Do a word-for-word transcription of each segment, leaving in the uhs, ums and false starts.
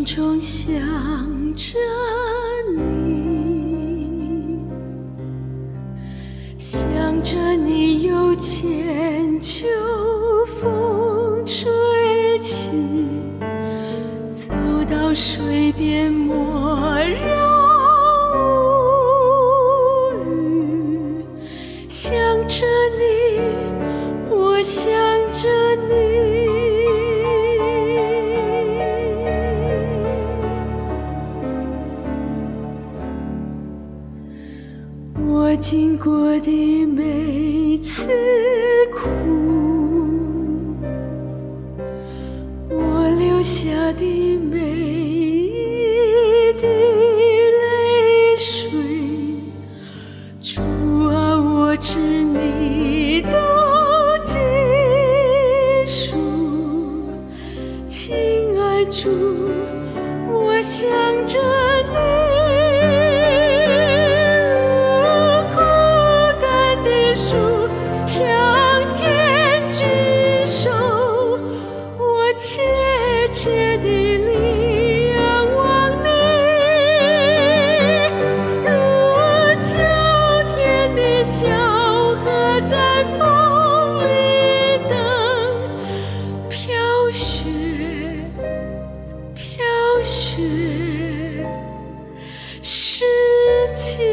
心中想着你，想着你又见秋风吹起，走到水边默然无语，想着你，我想着你。我经过的每次苦，我流下的每一滴泪水，主啊，我知你都记数。亲爱主，我想着你。向天举手，我切切地仰望你，如秋天的小河在风里等飘雪，飘雪，世界。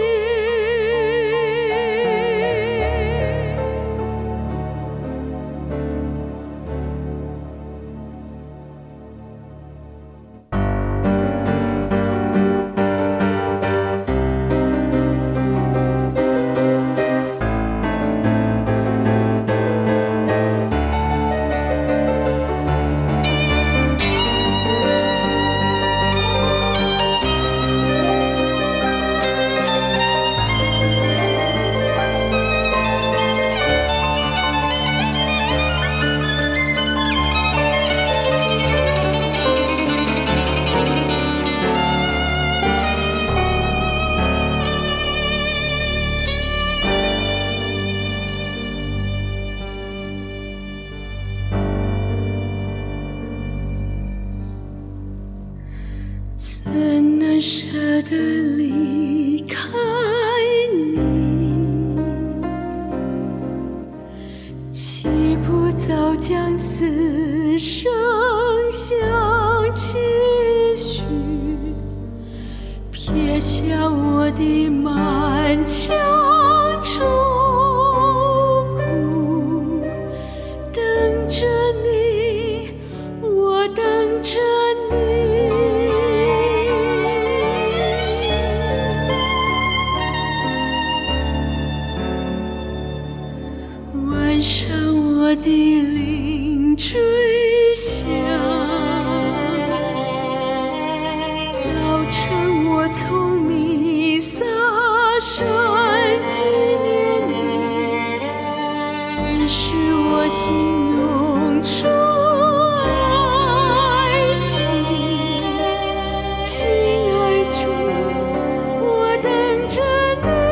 怎能舍得离开你？岂不早将死生相期许，撇下我的满腔愁苦，等着你，我等着你。晚上我的铃坠响，早晨我从弥撒山纪念你，仍是我心涌出爱情。亲爱主，我等着你。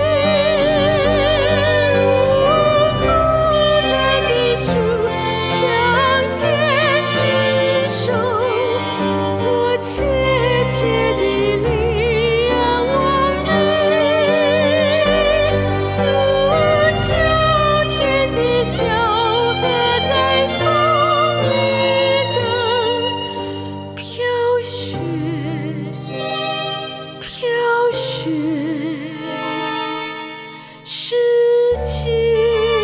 世界。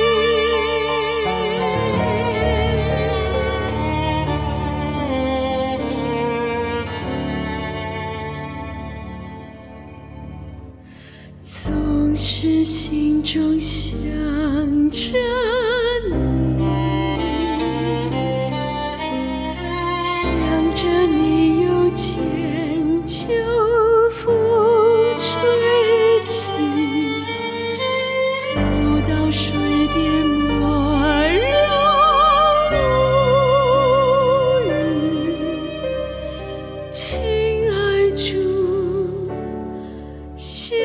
总是心中想着你，想着你又见秋风吹起，走到水边默然无语。亲爱主，